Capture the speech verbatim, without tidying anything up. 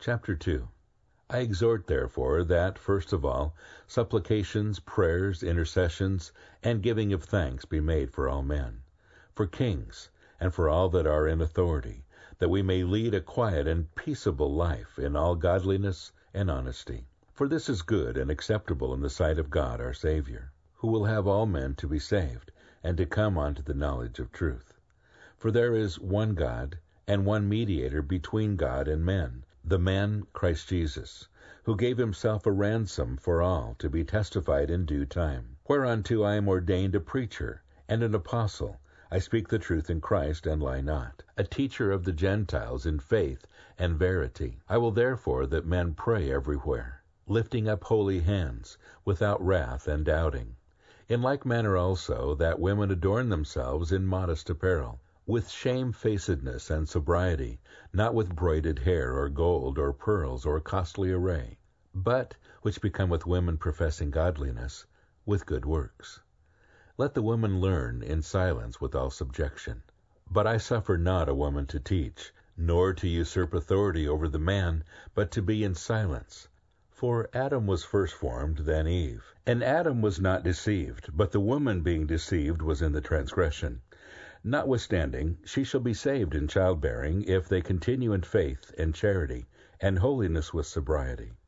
Chapter two. I exhort, therefore, that, first of all, supplications, prayers, intercessions, and giving of thanks be made for all men, for kings, and for all that are in authority, that we may lead a quiet and peaceable life in all godliness and honesty. For this is good and acceptable in the sight of God our Savior, who will have all men to be saved, and to come unto the knowledge of truth. For there is one God, and one mediator between God and men, the man Christ Jesus, who gave himself a ransom for all, to be testified in due time. Whereunto I am ordained a preacher, and an apostle. I speak the truth in Christ, and lie not, a teacher of the Gentiles in faith and verity. I will therefore that men pray everywhere, lifting up holy hands, without wrath and doubting. In like manner also that women adorn themselves in modest apparel, with shamefacedness and sobriety, not with broided hair, or gold, or pearls, or costly array, but, which becometh women professing godliness, with good works. Let the woman learn in silence with all subjection. But I suffer not a woman to teach, nor to usurp authority over the man, but to be in silence. For Adam was first formed, then Eve. And Adam was not deceived, but the woman being deceived was in the transgression. Notwithstanding, she shall be saved in childbearing, if they continue in faith and charity, and holiness with sobriety.